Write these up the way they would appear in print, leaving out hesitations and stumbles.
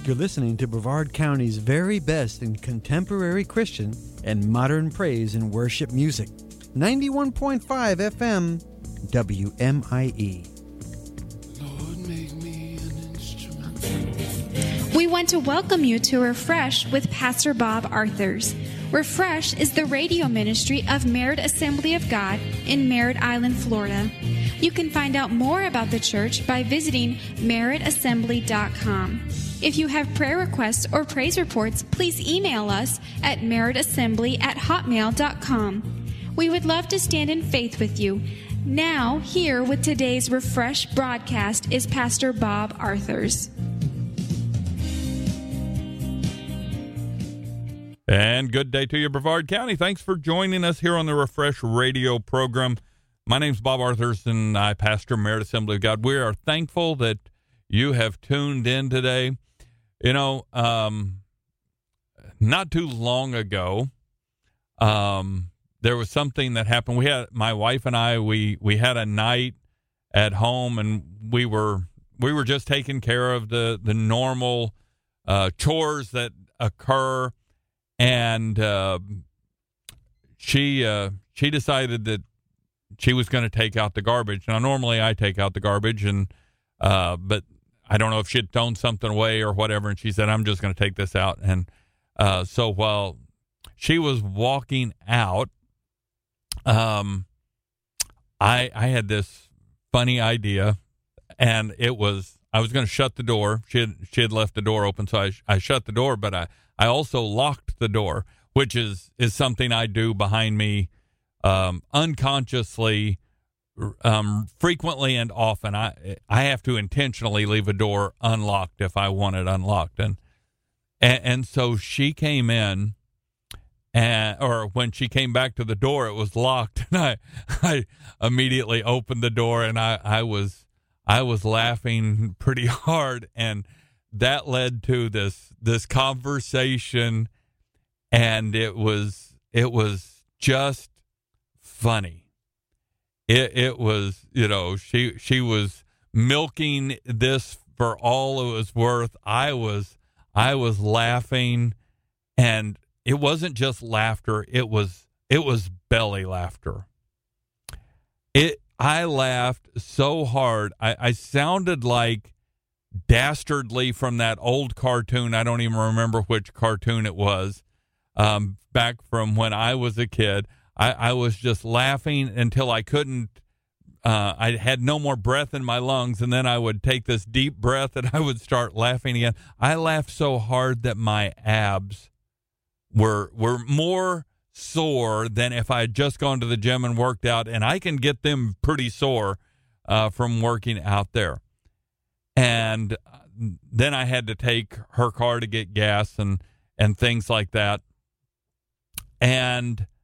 You're listening to Brevard County's very best in contemporary Christian and modern praise and worship music. 91.5 FM, WMIE. Lord, make me an instrument. We want to welcome you to Refresh with Pastor Bob Arthurs. Refresh is the radio ministry of Merritt Assembly of God in Merritt Island, Florida. You can find out more about the church by visiting merrittassembly.com. If you have prayer requests or praise reports, please email us at merrittassembly@hotmail.com. We would love to stand in faith with you. Now, here with today's Refresh broadcast is Pastor Bob Arthurs. And good day to you, Brevard County. Thanks for joining us here on the Refresh radio program. My name's Bob Arthurs, and I pastor Merritt Assembly of God. We are thankful that you have tuned in today. You know, not too long ago, there was something that happened. We had, my wife and I, we had a night at home, and we were just taking care of the normal chores that occur. And she decided that she was going to take out the garbage. Now, normally I take out the garbage, and but I don't know if she'd thrown something away or whatever. And she said, "I'm just going to take this out." And so while she was walking out, I had this funny idea, and it was I was going to shut the door. She had left the door open, so I shut the door, but I also locked the door, which is something I do behind me unconsciously, frequently and often. I have to intentionally leave a door unlocked if I want it unlocked. And so she came in, or when she came back to the door, it was locked. And I immediately opened the door, and I was laughing pretty hard, and that led to this conversation, and it was just funny. It was, you know, she was milking this for all it was worth. I was laughing, and it wasn't just laughter. It was belly laughter. I laughed so hard. I sounded like Dastardly from that old cartoon. I don't even remember which cartoon it was, back from when I was a kid. I was just laughing until I couldn't, I had no more breath in my lungs, and then I would take this deep breath and I would start laughing again. I laughed so hard that my abs were more sore than if I had just gone to the gym and worked out, and I can get them pretty sore from working out there. And then I had to take her car to get gas and things like that. And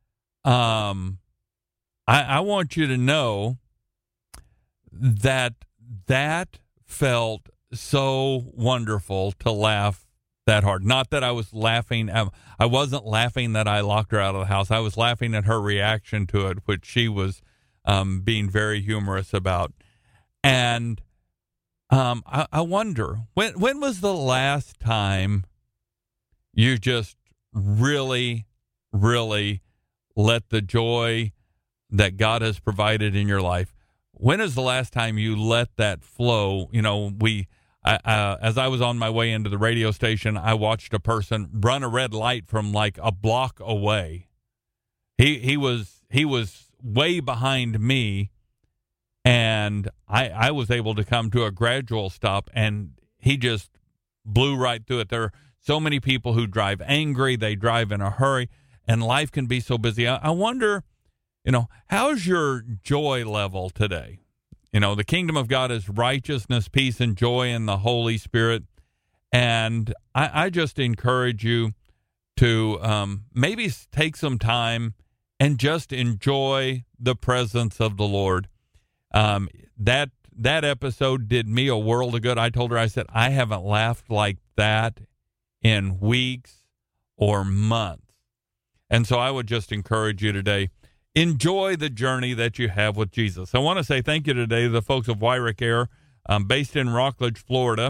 I want you to know that felt so wonderful to laugh that hard. Not that I was laughing. I wasn't laughing that I locked her out of the house. I was laughing at her reaction to it, which she was being very humorous about. And I wonder, when was the last time you just really, really let the joy that God has provided in your life, when is the last time you let that flow? You know, as I was on my way into the radio station, I watched a person run a red light from like a block away. He was way behind me, and I was able to come to a gradual stop, and he just blew right through it. There are so many people who drive angry. They drive in a hurry, and life can be so busy. I wonder, you know, how's your joy level today? You know, the kingdom of God is righteousness, peace, and joy in the Holy Spirit. And I just encourage you to maybe take some time and just enjoy the presence of the Lord. That episode did me a world of good. I told her, I said, I haven't laughed like that in weeks or months. And so I would just encourage you today, enjoy the journey that you have with Jesus. I want to say thank you today to the folks of Wyrick Air, based in Rockledge, Florida.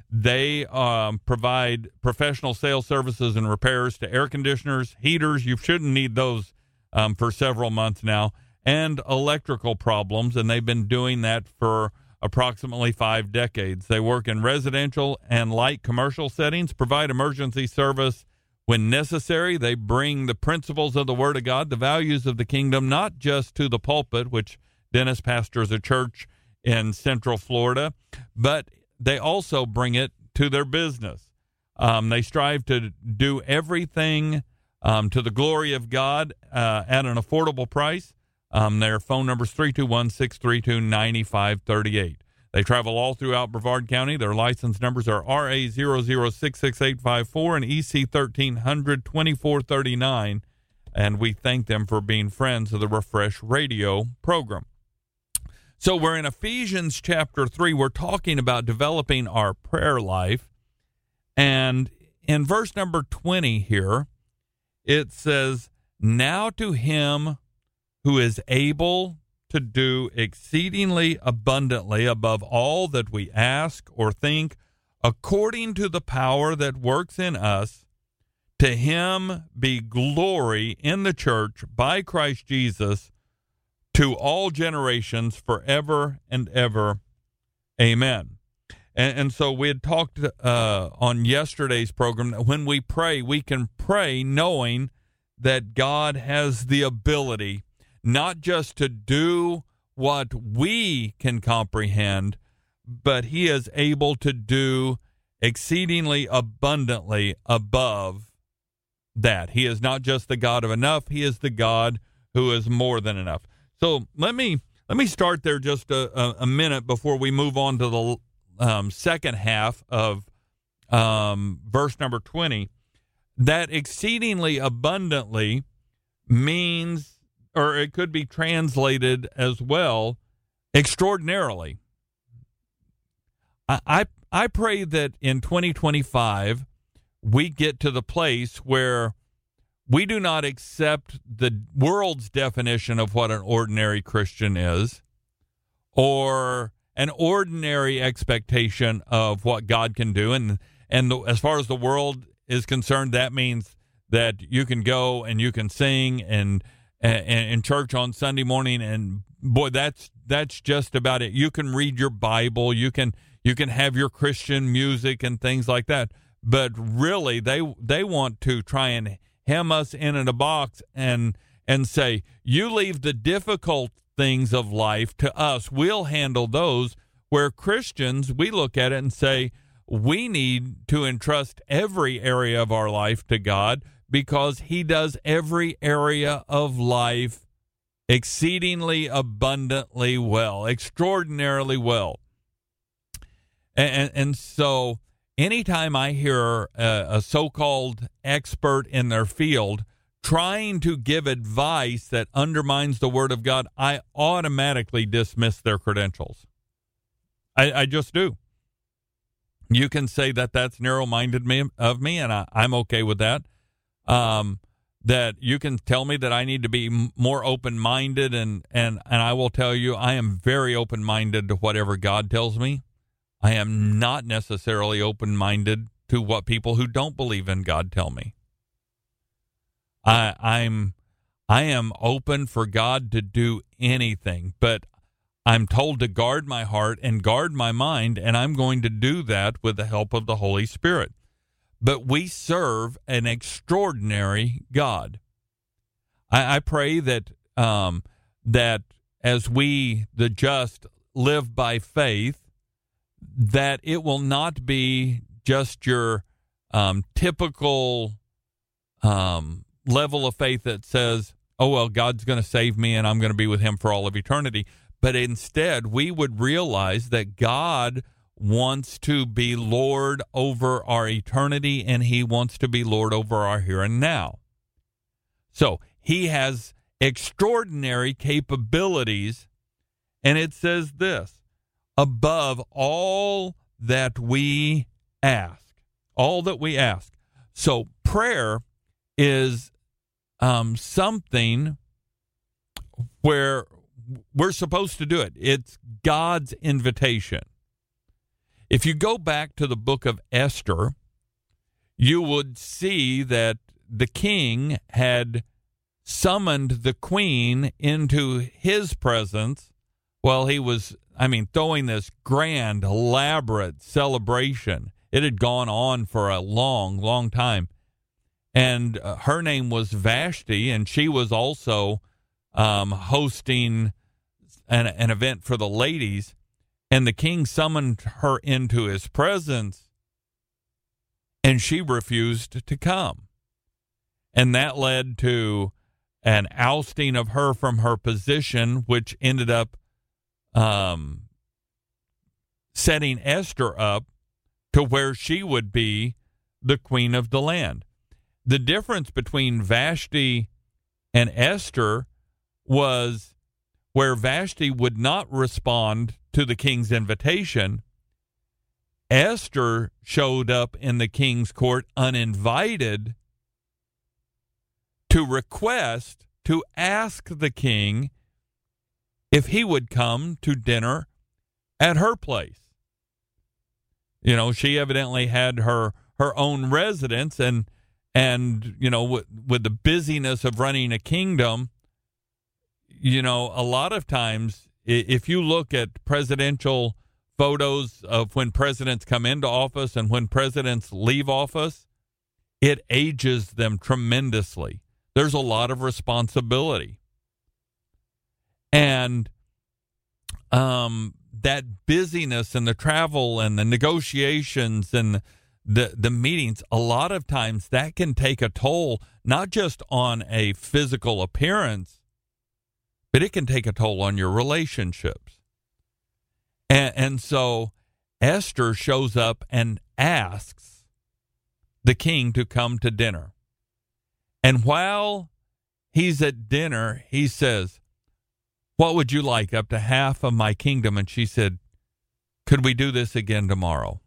They provide professional sales services and repairs to air conditioners, heaters. You shouldn't need those for several months now, and electrical problems, and they've been doing that for approximately 5 decades. They work in residential and light commercial settings, provide emergency service when necessary. They bring the principles of the Word of God, the values of the kingdom, not just to the pulpit, which Dennis pastors a church in Central Florida, but they also bring it to their business. They strive to do everything to the glory of God at an affordable price. Their phone number is 321-632-9538. They travel all throughout Brevard County. Their license numbers are RA0066854 and EC1300-2439, and we thank them for being friends of the Refresh Radio program. So we're in Ephesians chapter 3. We're talking about developing our prayer life. And in verse number 20 here, it says, "Now to him who is able to do exceedingly abundantly above all that we ask or think, according to the power that works in us, to him be glory in the church by Christ Jesus, to all generations forever and ever. Amen." And so we had talked on yesterday's program that when we pray, we can pray knowing that God has the ability not just to do what we can comprehend, but he is able to do exceedingly abundantly above that. He is not just the God of enough, he is the God who is more than enough. So let me start there just a minute before we move on to the second half of verse number 20. That exceedingly abundantly means, or it could be translated as well, extraordinarily. I pray that in 2025 we get to the place where we do not accept the world's definition of what an ordinary Christian is, or an ordinary expectation of what God can do. And as far as the world is concerned, that means that you can go and you can sing and in church on Sunday morning, and boy, that's just about it. You can read your Bible, you can have your Christian music and things like that. But really, they want to try and hem us in a box and say, you leave the difficult things of life to us. We'll handle those. Where Christians, we look at it and say, we need to entrust every area of our life to God, because he does every area of life exceedingly abundantly well, extraordinarily well. And so anytime I hear a so-called expert in their field trying to give advice that undermines the Word of God, I automatically dismiss their credentials. I just do. You can say that that's narrow-minded of me, and I'm okay with that. That you can tell me that I need to be more open-minded, and I will tell you I am very open-minded to whatever God tells me. I am not necessarily open-minded to what people who don't believe in God tell me. I am open for God to do anything, but I'm told to guard my heart and guard my mind, and I'm going to do that with the help of the Holy Spirit. But we serve an extraordinary God. I pray that that as we, the just, live by faith, that it will not be just your typical level of faith that says, oh, well, God's going to save me and I'm going to be with him for all of eternity. But instead, we would realize that God wants to be Lord over our eternity, and he wants to be Lord over our here and now. So he has extraordinary capabilities, and it says this, above all that we ask. All that we ask. So prayer is something where we're supposed to do it. It's God's invitation. If you go back to the book of Esther, you would see that the king had summoned the queen into his presence while he was, throwing this grand, elaborate celebration. It had gone on for a long, long time. And her name was Vashti, and she was also hosting an event for the ladies. And the king summoned her into his presence, and she refused to come. And that led to an ousting of her from her position, which ended up setting Esther up to where she would be the queen of the land. The difference between Vashti and Esther was where Vashti would not respond to the king's invitation. Esther showed up in the king's court uninvited to request, to ask the king if he would come to dinner at her place. You know, she evidently had her own residence, and you know, with the busyness of running a kingdom, you know, a lot of times, if you look at presidential photos of when presidents come into office and when presidents leave office, it ages them tremendously. There's a lot of responsibility. And that busyness and the travel and the negotiations and the meetings, a lot of times that can take a toll, not just on a physical appearance, but it can take a toll on your relationships. And so Esther shows up and asks the king to come to dinner. And while he's at dinner, he says, "What would you like? Up to half of my kingdom?" And she said, "Could we do this again tomorrow?"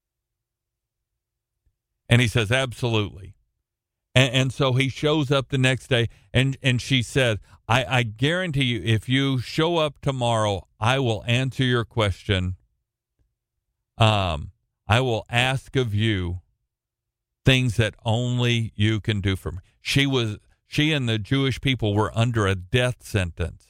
And he says, "Absolutely." And so he shows up the next day, and she said, I guarantee you, if you show up tomorrow, I will answer your question. I will ask of you things that only you can do for me. She and the Jewish people were under a death sentence.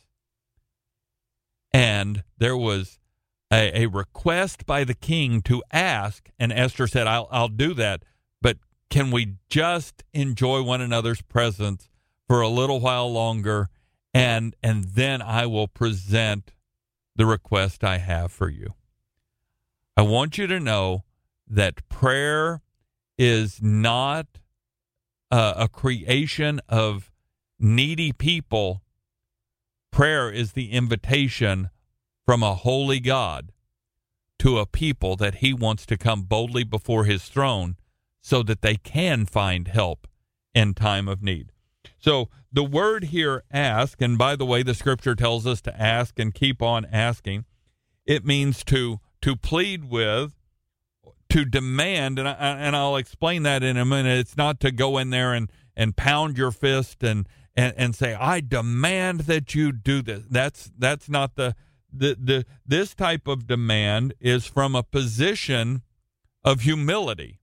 And there was a request by the king to ask, and Esther said, I'll do that, but can we just enjoy one another's presence for a little while longer, and then I will present the request I have for you. I want you to know that prayer is not a creation of needy people. Prayer is the invitation from a holy God to a people that he wants to come boldly before his throne so that they can find help in time of need. So the word here, ask, and by the way, the scripture tells us to ask and keep on asking. It means to plead with, to demand, and I'll explain that in a minute. It's not to go in there and pound your fist and say, "I demand that you do this." That's not this type of demand is from a position of humility.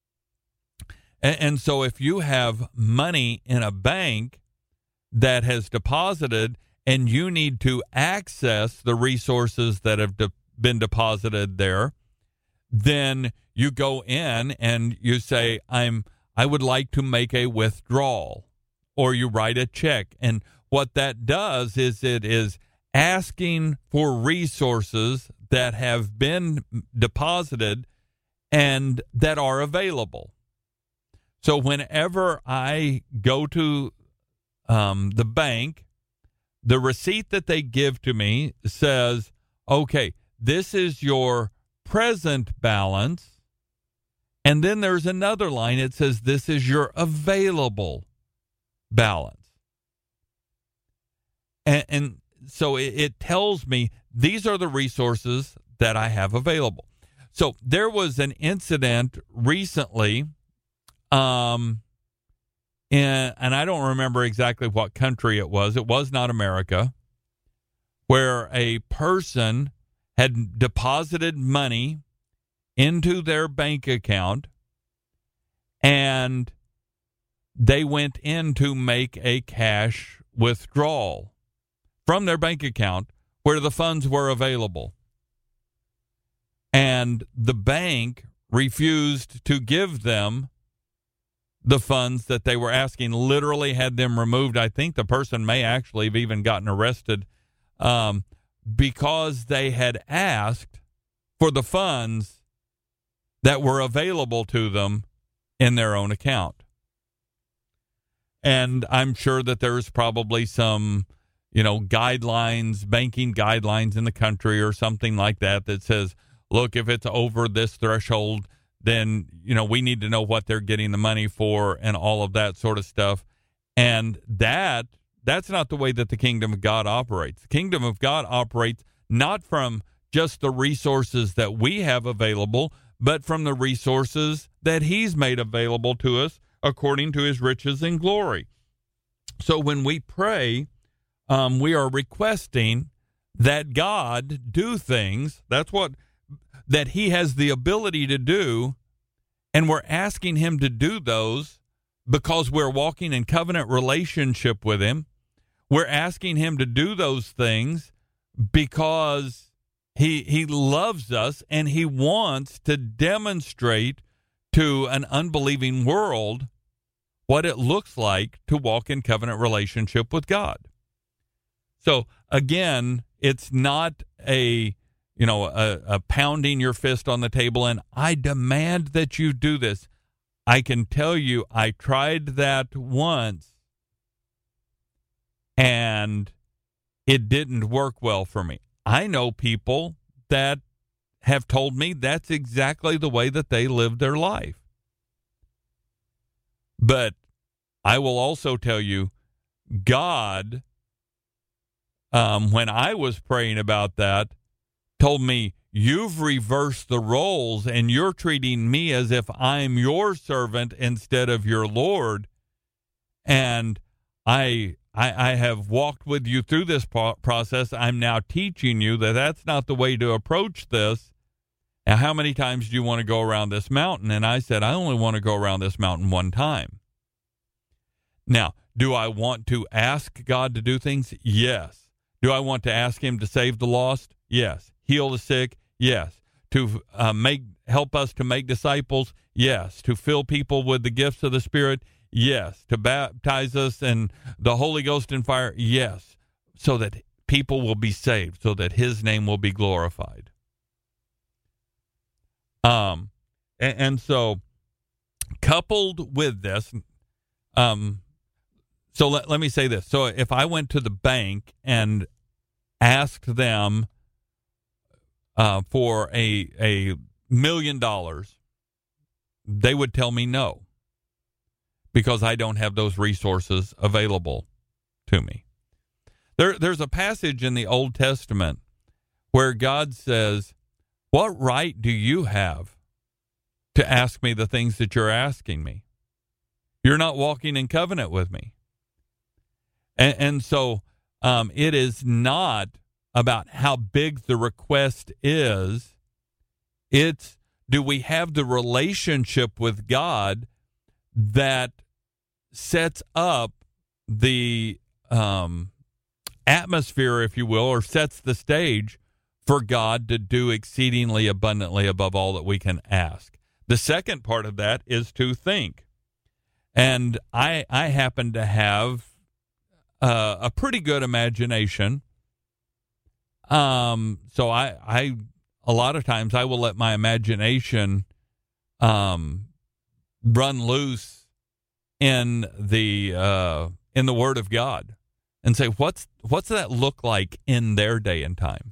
And so if you have money in a bank that has deposited and you need to access the resources that have been deposited there, then you go in and you say, I would like to make a withdrawal, or you write a check. And what that does is it is asking for resources that have been deposited and that are available. So whenever I go to the bank, the receipt that they give to me says, okay, this is your present balance. And then there's another line. It says, this is your available balance. And so it tells me these are the resources that I have available. So there was an incident recently, and I don't remember exactly what country it was. It was not America, where a person had deposited money into their bank account, and they went in to make a cash withdrawal from their bank account where the funds were available. And the bank refused to give them the funds that they were asking, literally had them removed. I think the person may actually have even gotten arrested because they had asked for the funds that were available to them in their own account. And I'm sure that there's probably some, guidelines, banking guidelines in the country or something like that says, look, if it's over this threshold, then, we need to know what they're getting the money for and all of that sort of stuff. And that's not the way that the kingdom of God operates. The kingdom of God operates not from just the resources that we have available, but from the resources that he's made available to us according to his riches and glory. So when we pray, we are requesting that God do things. That he has the ability to do, and we're asking him to do those because we're walking in covenant relationship with him. We're asking him to do those things because he loves us, and he wants to demonstrate to an unbelieving world what it looks like to walk in covenant relationship with God. So again, it's not a pounding your fist on the table and I demand that you do this. I can tell you I tried that once and it didn't work well for me. I know people that have told me that's exactly the way that they live their life. But I will also tell you, God, when I was praying about that, told me, you've reversed the roles and you're treating me as if I'm your servant instead of your Lord. And I have walked with you through this process. I'm now teaching you that that's not the way to approach this. Now, how many times do you want to go around this mountain? And I said, I only want to go around this mountain one time. Now, do I want to ask God to do things? Yes. Do I want to ask him to save the lost? Yes. Heal the sick? Yes. To help us to make disciples? Yes. To fill people with the gifts of the Spirit? Yes. To baptize us in the Holy Ghost and fire? Yes. So that people will be saved, so that his name will be glorified. And so coupled with this, so let me say this. So if I went to the bank and asked them for a $1 million, they would tell me no, because I don't have those resources available to me. There's a passage in the Old Testament where God says, what right do you have to ask me the things that you're asking me? You're not walking in covenant with me. And so it is not about how big the request is. It's, do we have the relationship with God that sets up the atmosphere, if you will, or sets the stage for God to do exceedingly abundantly above all that we can ask. The second part of that is to think. And I happen to have a pretty good imagination. So I a lot of times I will let my imagination run loose in the Word of God and say, what's that look like in their day and time?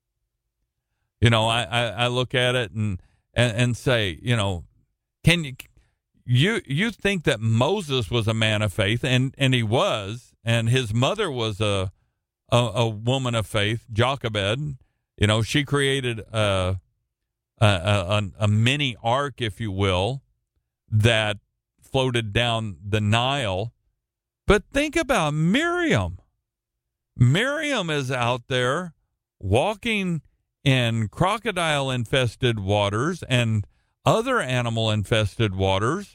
I look at it and say, can you think that Moses was a man of faith, and he was, and his mother was a woman of faith, Jochebed. She created a mini ark, if you will, that floated down the Nile. But think about Miriam. Miriam is out there walking in crocodile-infested waters and other animal-infested waters,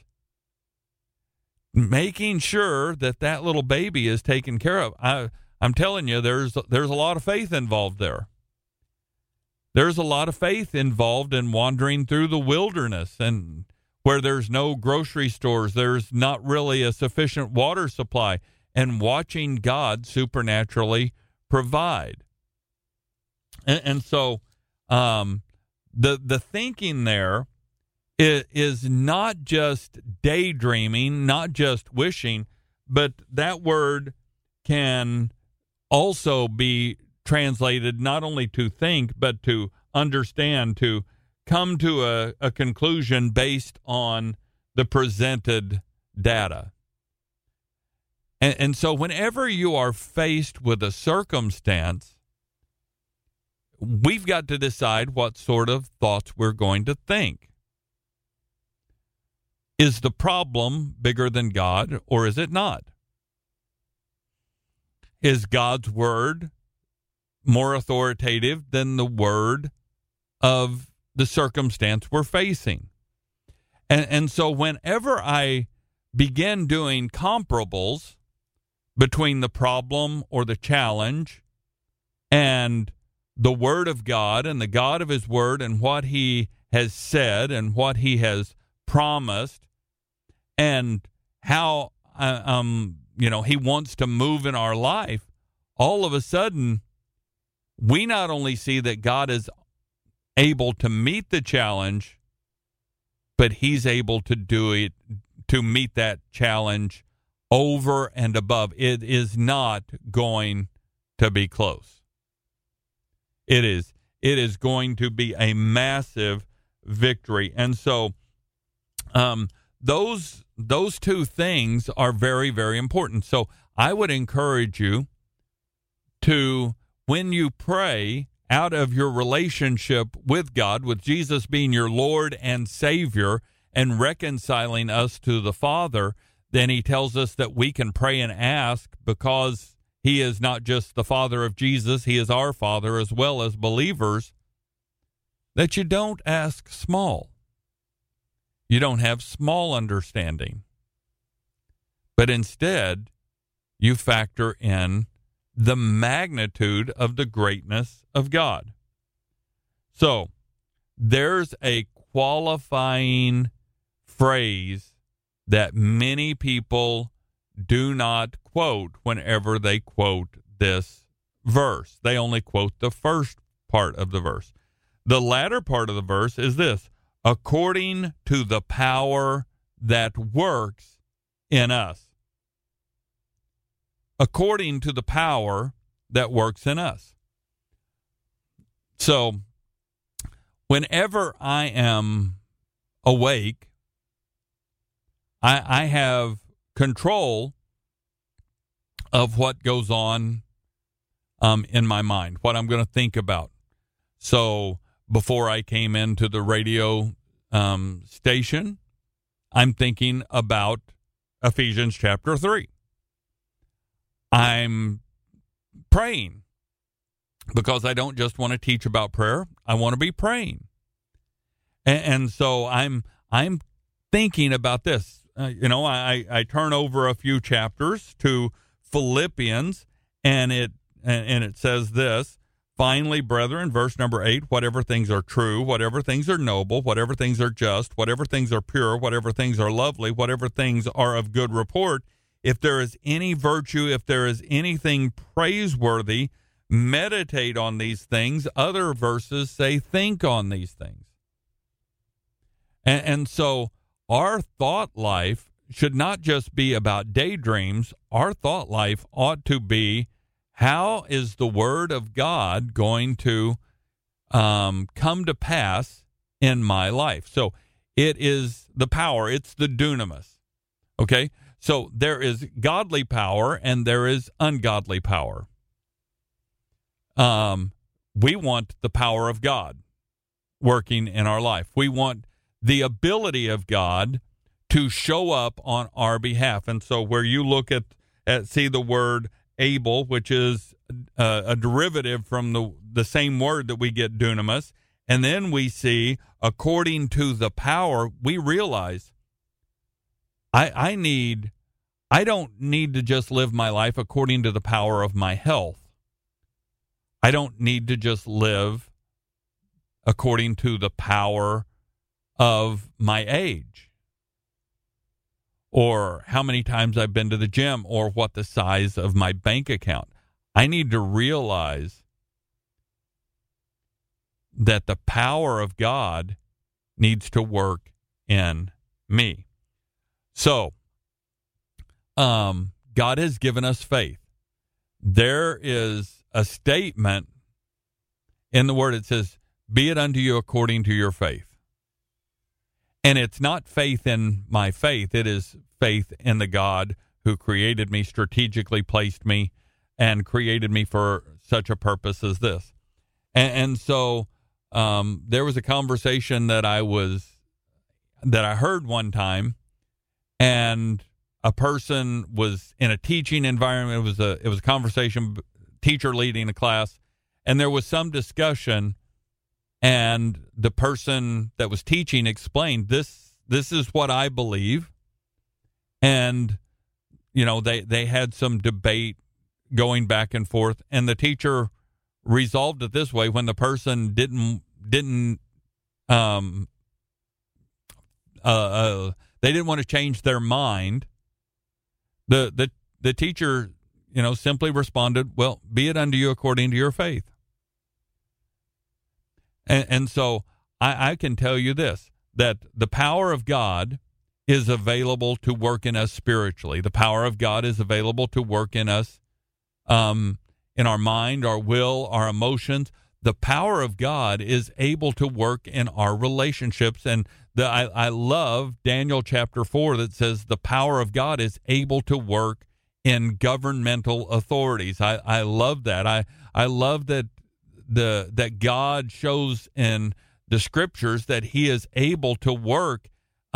making sure that that little baby is taken care of. I'm telling you, there's a lot of faith involved there. There's a lot of faith involved in wandering through the wilderness and where there's no grocery stores, there's not really a sufficient water supply, and watching God supernaturally provide. And so the thinking there is not just daydreaming, not just wishing, but that word can also be translated not only to think, but to understand, to come to a conclusion based on the presented data. And so whenever you are faced with a circumstance, we've got to decide what sort of thoughts we're going to think. Is the problem bigger than God, or is it not? Is God's word more authoritative than the word of the circumstance we're facing? And so whenever I begin doing comparables between the problem or the challenge and the Word of God and the God of His Word and what He has said and what He has promised and how He wants to move in our life, all of a sudden we not only see that God is able to meet the challenge, but He's able to do it, to meet that challenge over and above. It is not going to be close. It is going to be a massive victory. And so those two things are very, very important. So I would encourage you to, when you pray out of your relationship with God, with Jesus being your Lord and Savior and reconciling us to the Father, then He tells us that we can pray and ask because He is not just the Father of Jesus, He is our Father as well as believers, that you don't ask small. You don't have small understanding. But instead, you factor in the magnitude of the greatness of God. So, there's a qualifying phrase that many people do not quote whenever they quote this verse. They only quote the first part of the verse. The latter part of the verse is this: according to the power that works in us. According to the power that works in us. So, whenever I am awake, I have control of what goes on in my mind, what I'm going to think about. So, before I came into the radio station, I'm thinking about Ephesians chapter 3. I'm praying because I don't just want to teach about prayer. I want to be praying. And so I'm thinking about this. I turn over a few chapters to Philippians, and it says this: finally, brethren, verse number 8, whatever things are true, whatever things are noble, whatever things are just, whatever things are pure, whatever things are lovely, whatever things are of good report, if there is any virtue, if there is anything praiseworthy, meditate on these things. Other verses say think on these things. And so our thought life should not just be about daydreams. Our thought life ought to be, how is the Word of God going to come to pass in my life? So it is the power. It's the dunamis. Okay? So there is godly power and there is ungodly power. We want the power of God working in our life. We want the ability of God to show up on our behalf. And so where you look at see the word able, which is a derivative from the same word that we get dunamis. And then we see according to the power. We realize I don't need to just live my life according to the power of my health. I don't need to just live according to the power of my age, or how many times I've been to the gym, or what the size of my bank account. I need to realize that the power of God needs to work in me. So, God has given us faith. There is a statement in the Word. It says, "Be it unto you according to your faith." And it's not faith in my faith. It is faith in the God who created me, strategically placed me, and created me for such a purpose as this. And so there was a conversation that I heard one time, and a person was in a teaching environment. It was a conversation, teacher leading a class, and there was some discussion. And the person that was teaching explained, this is what I believe. And, they had some debate going back and forth. And the teacher resolved it this way: when the person didn't they didn't want to change their mind, the teacher, simply responded, "Well, be it unto you according to your faith." And so I can tell you this, that the power of God is available to work in us spiritually. The power of God is available to work in us in our mind, our will, our emotions. The power of God is able to work in our relationships. And I love Daniel chapter 4 that says the power of God is able to work in governmental authorities. I love that. I love that that God shows in the scriptures that he is able to work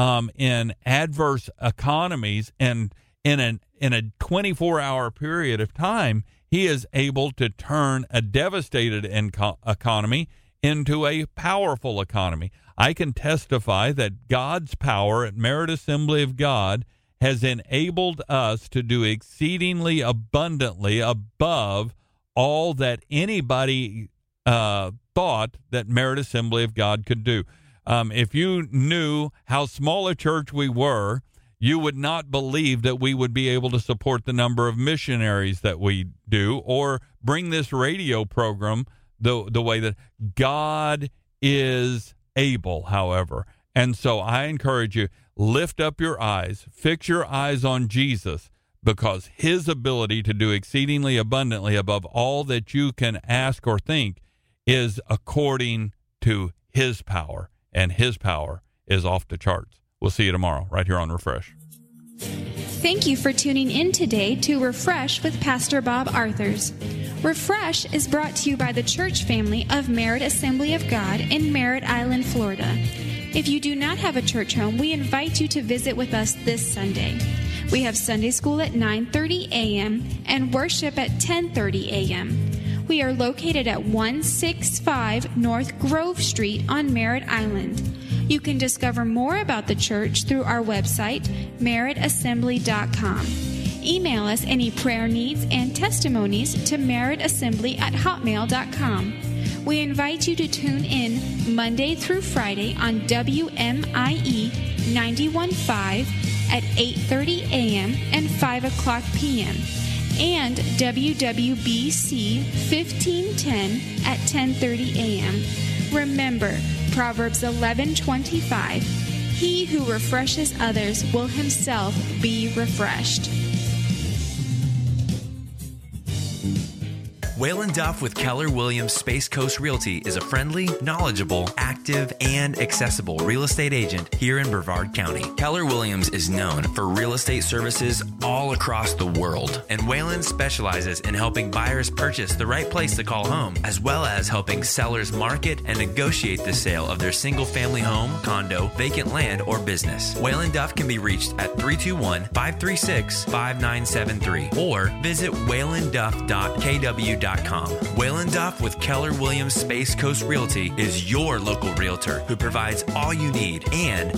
in adverse economies, and in a 24-hour period of time, he is able to turn a devastated economy into a powerful economy. I can testify that God's power at Merit Assembly of God has enabled us to do exceedingly abundantly above all that anybody thought that Merit Assembly of God could do. If you knew how small a church we were, you would not believe that we would be able to support the number of missionaries that we do, or bring this radio program the way that God is able, however. And so I encourage you, lift up your eyes, fix your eyes on Jesus, because his ability to do exceedingly abundantly above all that you can ask or think is according to his power, and his power is off the charts. We'll see you tomorrow right here on Refresh. Thank you for tuning in today to Refresh with Pastor Bob Arthurs. Refresh is brought to you by the church family of Merit Assembly of God in Merritt Island, Florida. If you do not have a church home, we invite you to visit with us this Sunday. We have Sunday school at 9:30 a.m. and worship at 10:30 a.m. We are located at 165 North Grove Street on Merritt Island. You can discover more about the church through our website, merrittassembly.com. Email us any prayer needs and testimonies to merrittassembly@hotmail.com. We invite you to tune in Monday through Friday on WMIE 91.5 at 8:30 a.m. and 5 o'clock p.m. and WWBC 1510 at 10:30 a.m. Remember, Proverbs 11:25, he who refreshes others will himself be refreshed. Waylon Duff with Keller Williams Space Coast Realty is a friendly, knowledgeable, active, and accessible real estate agent here in Brevard County. Keller Williams is known for real estate services all across the world, and Waylon specializes in helping buyers purchase the right place to call home, as well as helping sellers market and negotiate the sale of their single-family home, condo, vacant land, or business. Waylon Duff can be reached at 321-536-5973 or visit waylonduff.kw.com. Waylon Duff with Keller Williams Space Coast Realty is your local realtor who provides all you need and